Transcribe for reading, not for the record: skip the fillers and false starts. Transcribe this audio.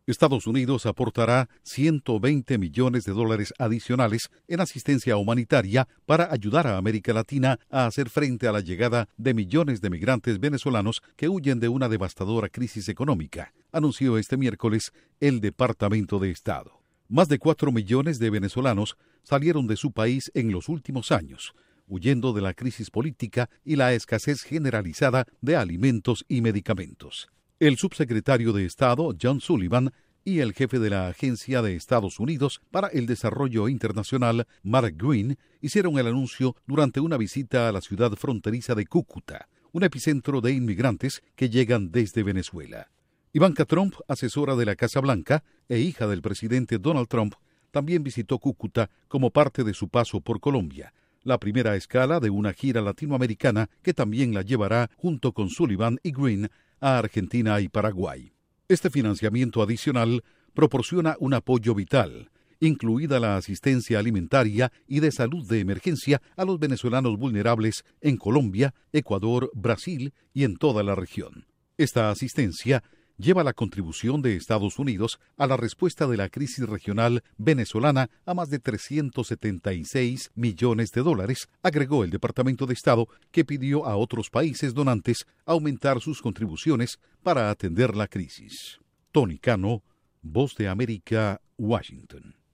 Estados Unidos aportará $120 millones adicionales en asistencia humanitaria para ayudar a América Latina a hacer frente a la llegada de millones de migrantes venezolanos que huyen de una devastadora crisis económica, anunció este miércoles el Departamento de Estado. Más de 4 millones de venezolanos salieron de su país en los últimos años, huyendo de la crisis política y la escasez generalizada de alimentos y medicamentos. El subsecretario de Estado, John Sullivan, y el jefe de la Agencia de Estados Unidos para el Desarrollo Internacional, Mark Green, hicieron el anuncio durante una visita a la ciudad fronteriza de Cúcuta, un epicentro de inmigrantes que llegan desde Venezuela. Ivanka Trump, asesora de la Casa Blanca e hija del presidente Donald Trump, también visitó Cúcuta como parte de su paso por Colombia, la primera escala de una gira latinoamericana que también la llevará junto con Sullivan y Green a Argentina y Paraguay. Este financiamiento adicional proporciona un apoyo vital, incluida la asistencia alimentaria y de salud de emergencia a los venezolanos vulnerables en Colombia, Ecuador, Brasil y en toda la región. Esta asistencia lleva la contribución de Estados Unidos a la respuesta de la crisis regional venezolana a más de $376 millones, agregó el Departamento de Estado, que pidió a otros países donantes aumentar sus contribuciones para atender la crisis. Tony Cano, Voz de América, Washington.